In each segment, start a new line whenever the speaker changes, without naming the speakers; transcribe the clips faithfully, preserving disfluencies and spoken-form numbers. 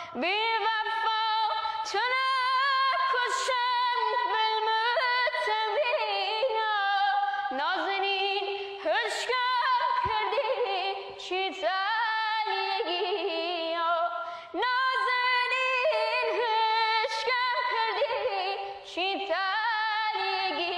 بی وفا تو نکشم بالمتنبینا نازنین عشقم کردی چی تلیگی نازنین عشقم کردی چی تلیگی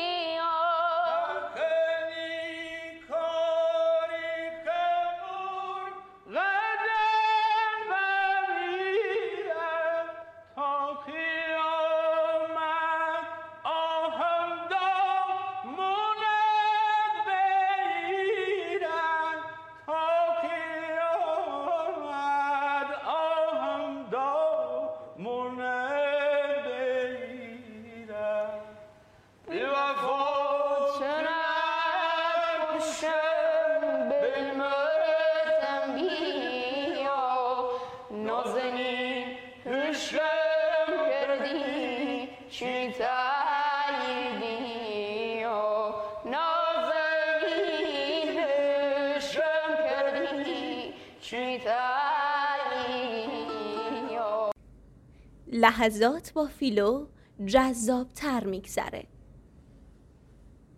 نازنین عشقم کردی چی تلیدی نازنین عشقم کردی چی تلیدی.
لحظات با فیلو جذاب‌تر میگذره.